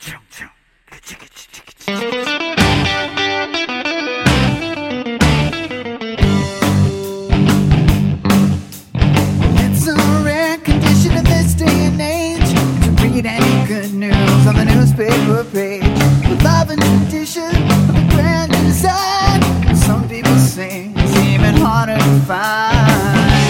It's a rare condition in this day and age to read any good news on the newspaper page. With love and tradition of the grand design, some people say it's even harder to find.